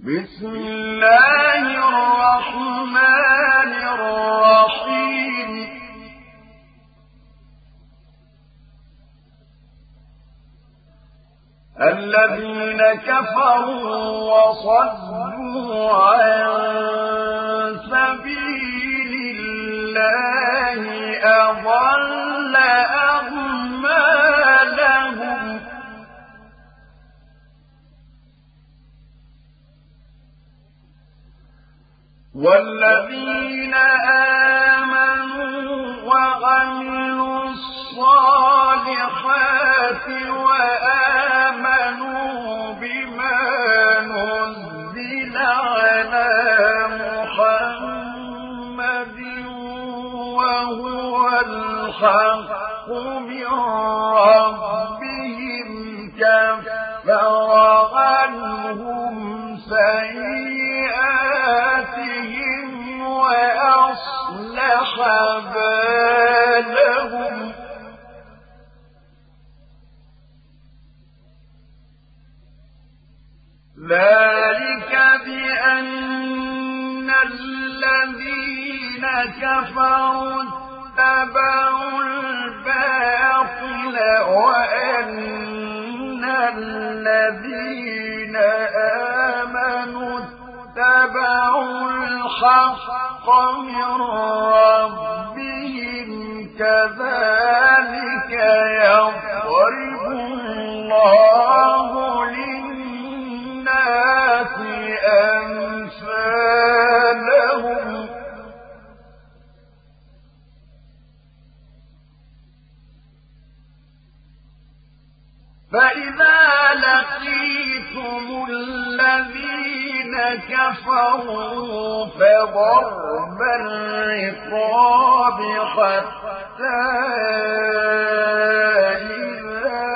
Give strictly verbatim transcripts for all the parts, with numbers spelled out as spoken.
بسم الله الرحمن الرحيم الذين كفروا وصدوا عن سبيل الله أضل أعمالهم والذين آمنوا وعملوا الصالحات وآمنوا بما نزل على محمد وهو الحق من ربهم كفر عنهم سيئاتهم وأصلح بالهم ذلك بأن الذين كفروا اتبعوا الباطل وأن الذين آمنوا اتبعوا الحق من ربهم كذلك يضرب الله للناس أمثالهم فإذا لقيتم الذين كفروا فضرب الرقاب حتى إذا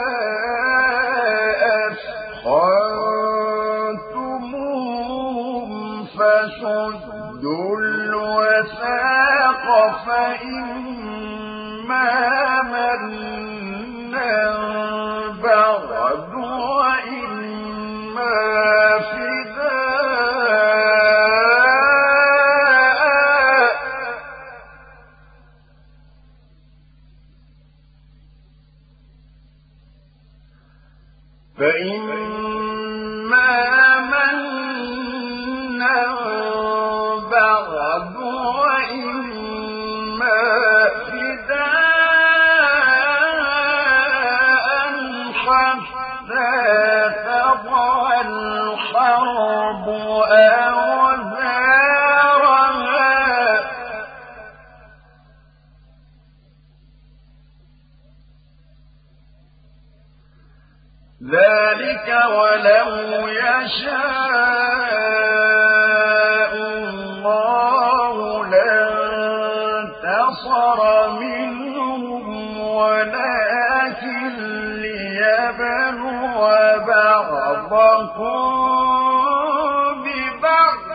أثخنتموهم فشدوا الوثاق فإما منا بعد وإما فداء فإما منا بعد وإما فداء حتى تضع الحرب أوزارها ذلك ولو يشاء الله لانتصر منهم ولكن ليبلو بعضكم ببعض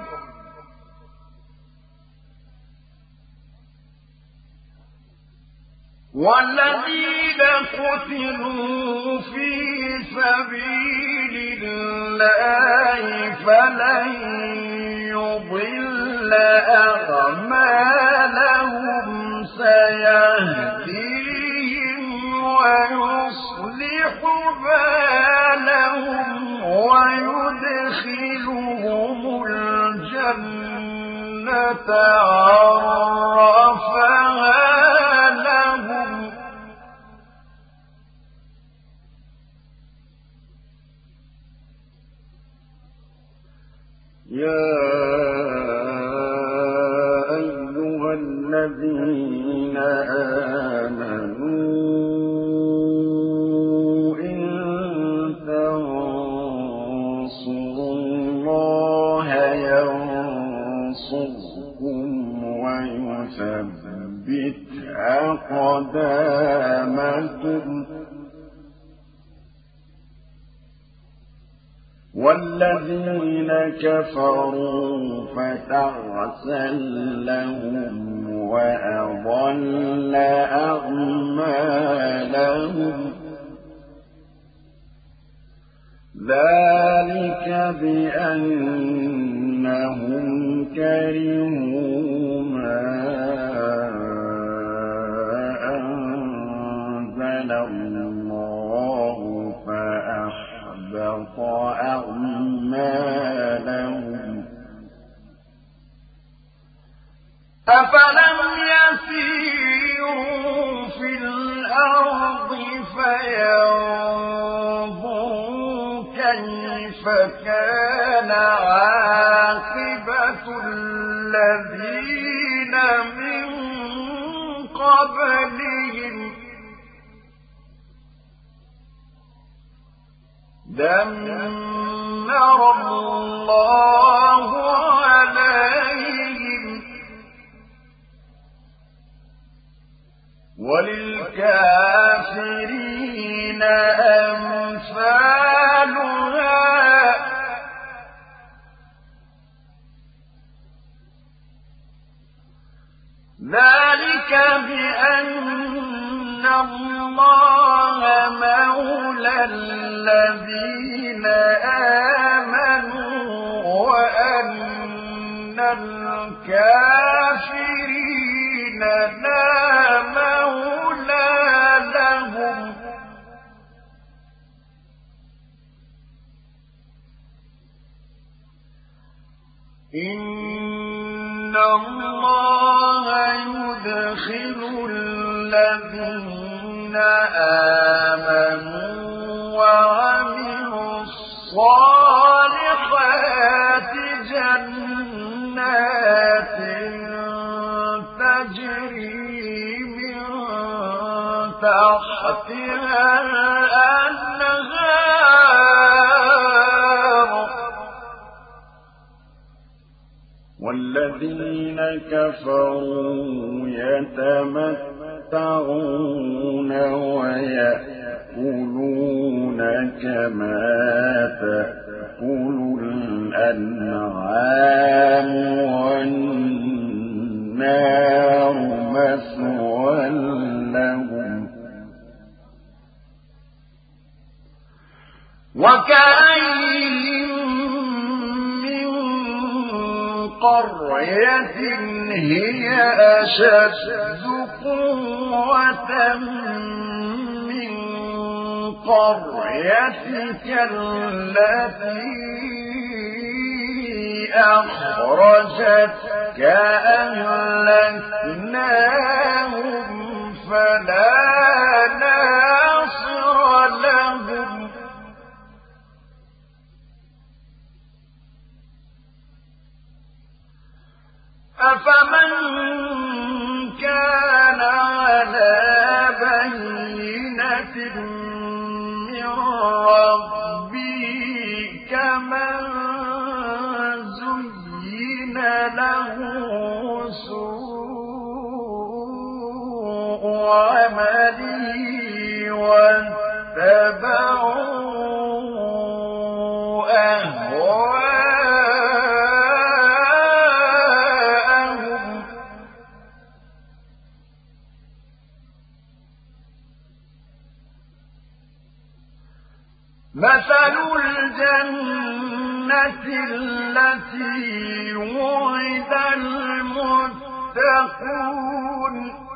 والذين قتلوا في سبيل الله فلن يضل أعمالهم سيهديهم ويصلح بالهم ويدخلهم الجنة عرفها لهم يا أيها الذين آمنوا إن تنصروا الله ينصركم ويثبت أقدامكم والذين كفروا فتعسا لهم وأضل أعمالهم ذلك بأنهم كرهوا ما أنزل الله فأحبط أعمالهم أفلم يسيروا في الأرض فينظروا كيف كان عاقبة الذين من قبلهم دمر الله عليهم وللكافرين أمثالها ذلك بأن الله مولى الذين آمنوا وأن الكافرين لا مولى لهم إن الله يدخل الذين آمنوا وعملوا الصالحات جنات تجري من تحتها الأنهار والذين كفروا يتمتعون ويأكلون كما تأكل الأنعام والنار مثوى لهم وكأين قرية هي أشد قوة من قريتك التي أخرجتك أهلكناهم فلا ناصر لهم أفمن كان على بينة من ربه كمن زين له سوء عمله واتبعوا أهواءهم مثل الجنة التي وعد المتقون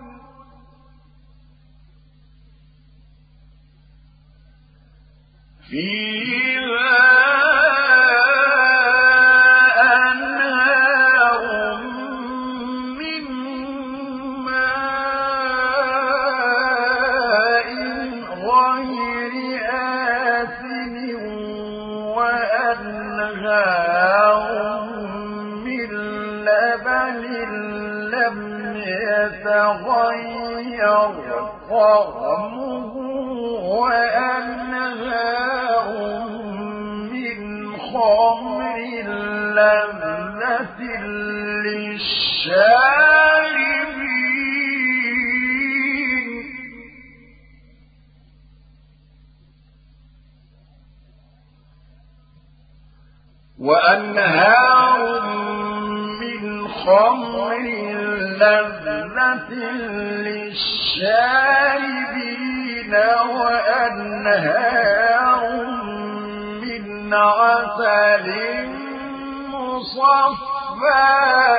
فيها أنهار من ماء غير آسن وأنهار من لبن لم يتغير طعمه وأنهار من خمر لذة للشاربين وأنهار من خمر لذة للشاربين وأنهار من عسل مصفى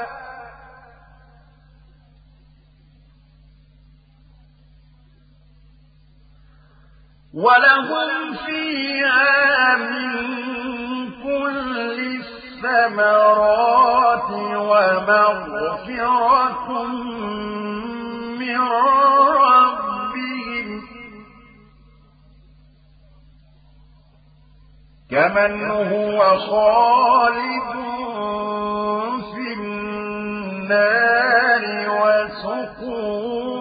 ولهم فيها من كل الثمرات ومغفرة من ربهم كمن هو خالد في النار وسقوا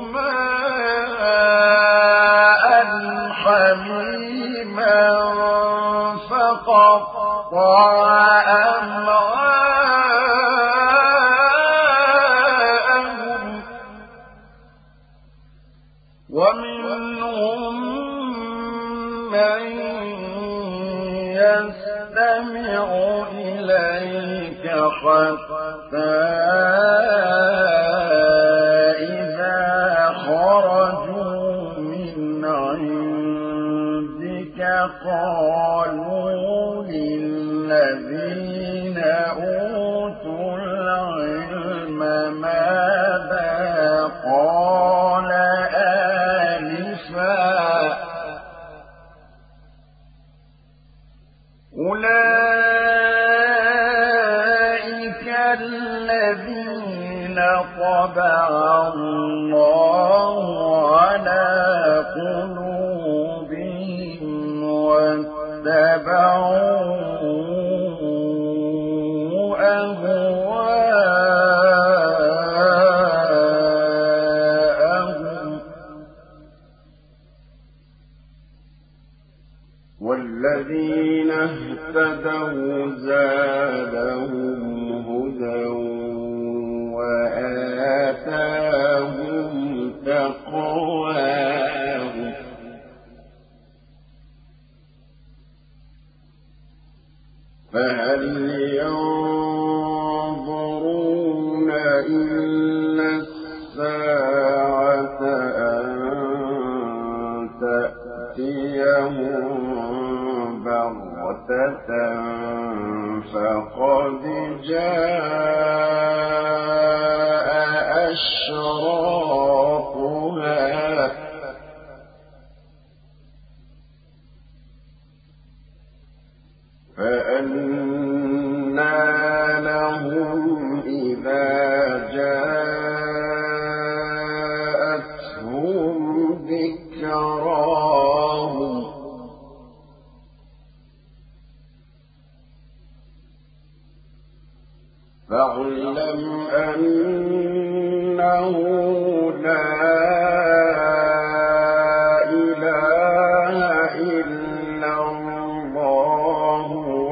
ماء حميما فقطع أمعاءهم ومنهم من يستمع إليك حتى إذا خرجوا من عندك قالوا للذين أوتوا العلم ماذا قال آنفا أولئك الذين طبع الله على قلوبهم واتبعوا أهواءهم والذين اهتدوا زادهم هدى وآتاهم تقواهم فهل ينظرون إلا الساعة أن تأتيهم بغتة فقد جاء أشراطها فأنى لهم إذا جاءتهم ذكراهم فاعلم أنه لا إله إلا الله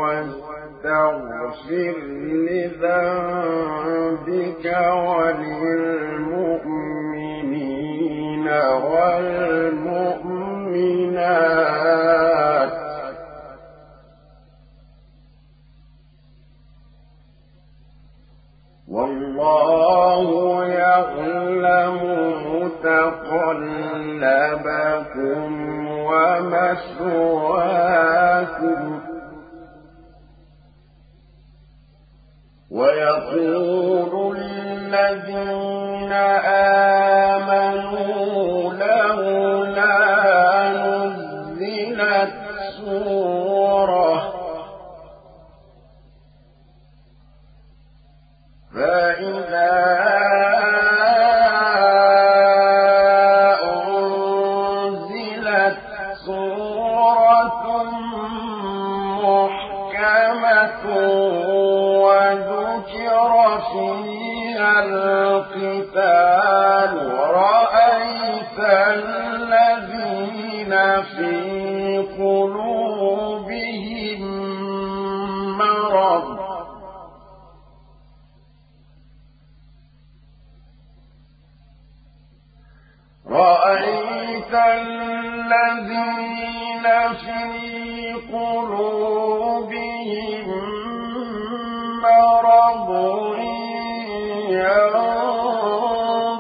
واستغفر لذنبك وللمؤمنين والمؤمنات والله يعلم متقلبكم ومثواكم ويقول الذين آمنوا لولا نزلت سورة فإذا أنزلت سورة محكمة وذكر فيها القتال رأيت الذين في قلوبهم مرض رأيت الذين في قلوبهم مرض ينظرون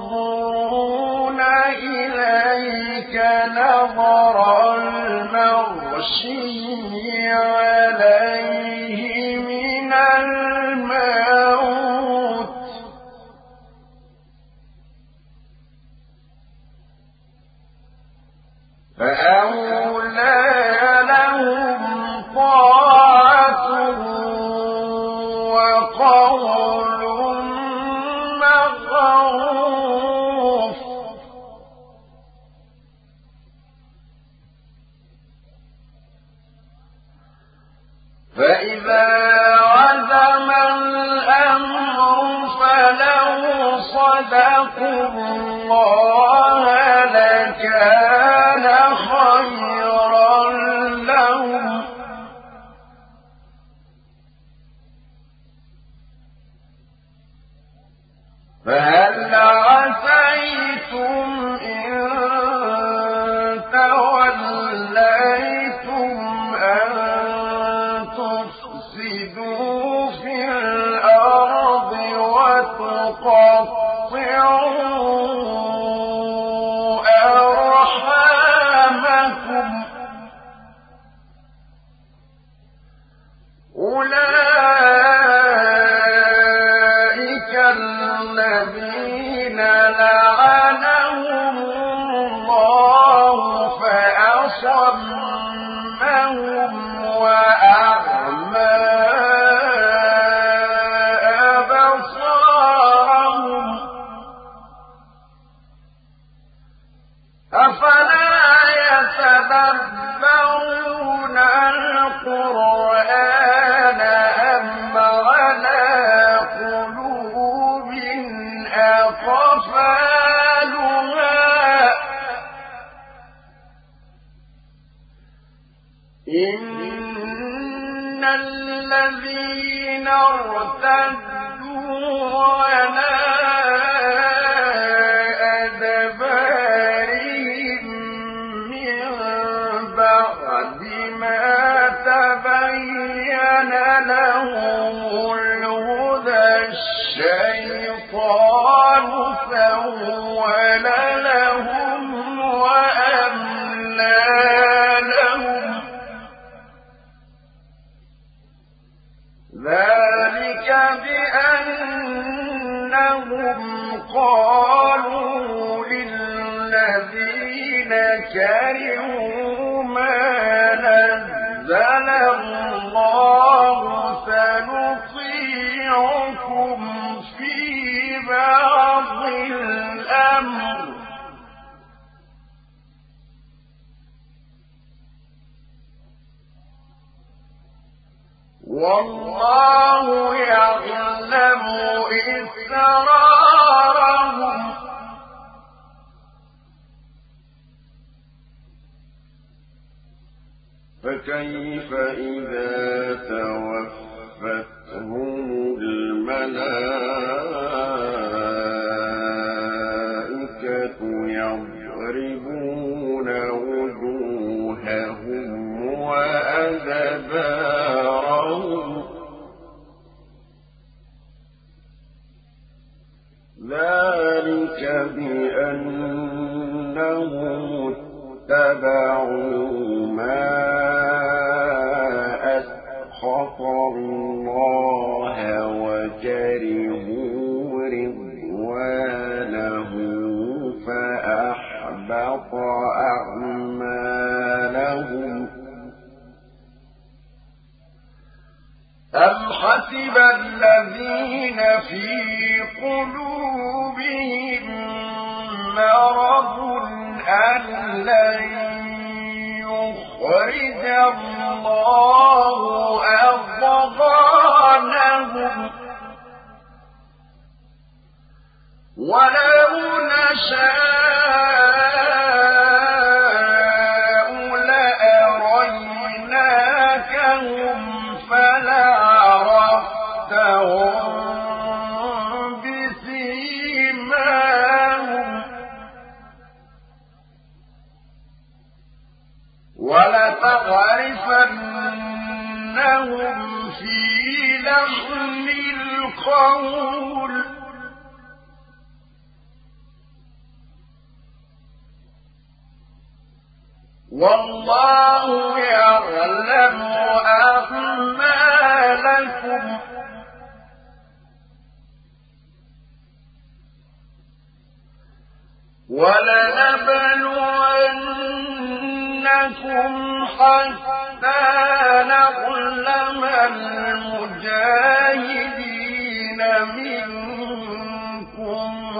الموت فأولى لهم طاعة وقول معروف فإذا عزم الأمر فلو صدقوا الله لكان خيرا لهم فهل عسيتم إن توليتم أن تفسدوا في الأرض وتقطعوا أرحامكم أولئك الذين لعنهم الله فأصمهم وأعمى أبصارهم أفلا يتدبرون القرآن أم على قلوب أقفالها إن الذين ارتدوا على أدبارهم من بعد ما تبين لهم الهدى الشيطان سول لهم وأملى لهم ذلك بأنهم قالوا للذين كرهوا ما نزل الله سنطيعكم في بعض الأمر والله يعلم إسرارهم فكيف إذا توفتهم الملائكة يضربون وجوههم وأدبارهم ذلك بأنهم اتبعوا ما أسخط الله وكرهوا رضوانه فأحبط أعمالهم أم حسب الذين في قلوبهم مرض أن لن يخرج الله أضغانهم ولو نشاء لأريناكهم فلعرفتهم بسيماهم ولتعرفنهم في لحن القول والله يعلم أعمالكم لكم ولنبلونكم حتى نعلم المجاهدين منكم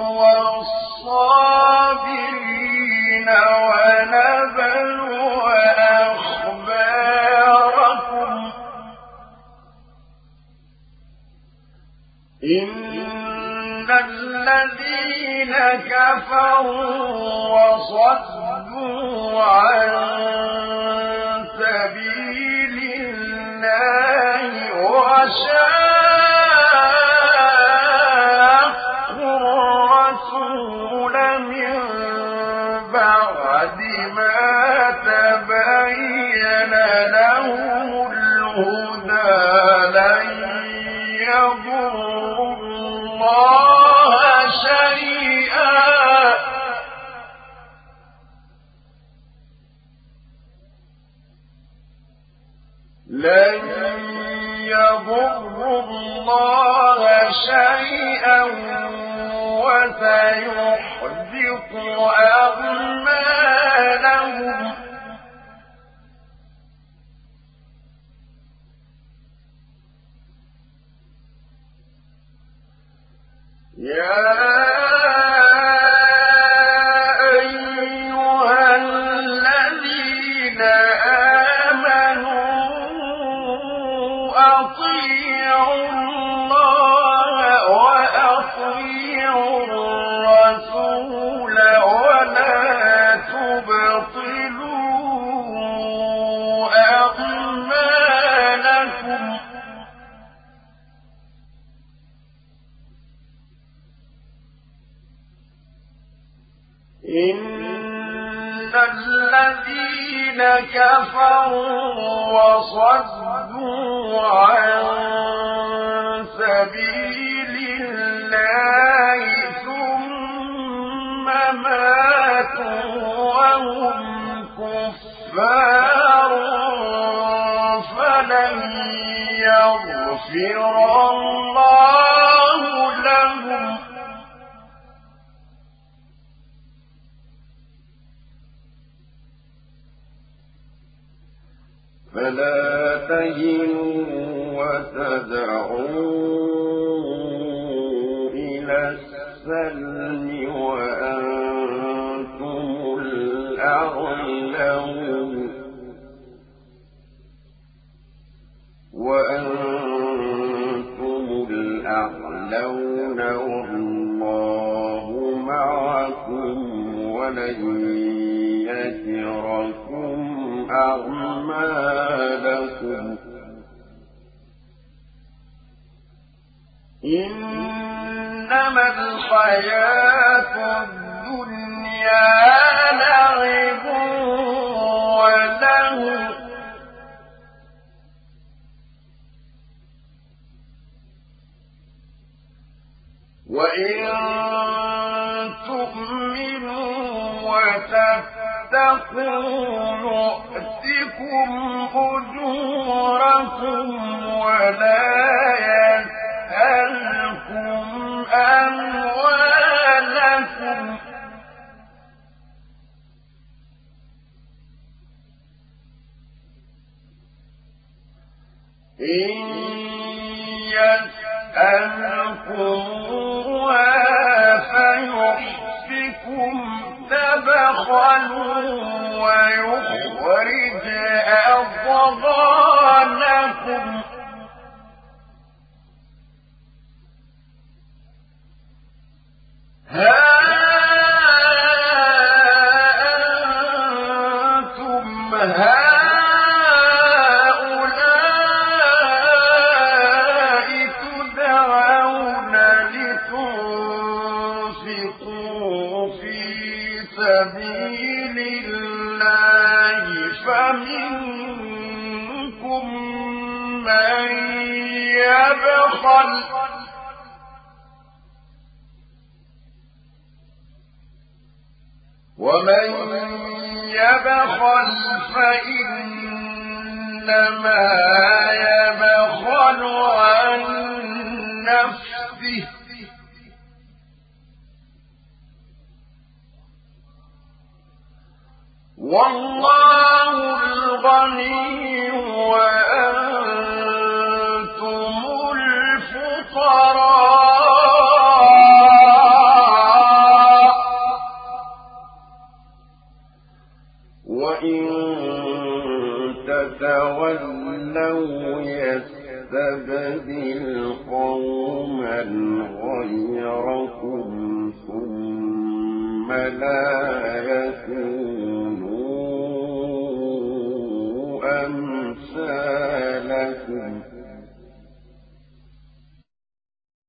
والصابرين ونبلو أخباركم إن الذين كفروا وصدوا عن سبيل الله وشاقوا الرسول من بعد ما تبين لهم الهدى لن يضروا الله شيئا لن يضروا الله شيئا وسيحبط أعمالهم يا أيها الذين آمنوا أطيعوا الله وأطيعوا الرسول ولا تبطلوا أعمالكم إن الذين كفروا وصدوا عن سبيل الله ثم ماتوا وهم كفار فلن يغفر الله لهم فلا تهنوا وتدعوا إلى السلم وأنتم الأعلون وأنتم الأعلون والله معكم ولن يتركم أعمالكم إنما الحياة الدنيا لعب ولهو وإن تؤمنوا وتتقوا يؤتكم أجوركم ولا يسألكم أموالكم إن يسألكموها فيحفكم تبخلوا ويخرج أضغانكم ها أنتم هؤلاء تدعون لتنفقوا في سبيل الله فمنكم من يبخل ومن يبخل فإنما يبخل عن بيده والله الغني وأنتم الفقراء وإن تتولوا يستبدل قوما غيركم ثم لا يكونوا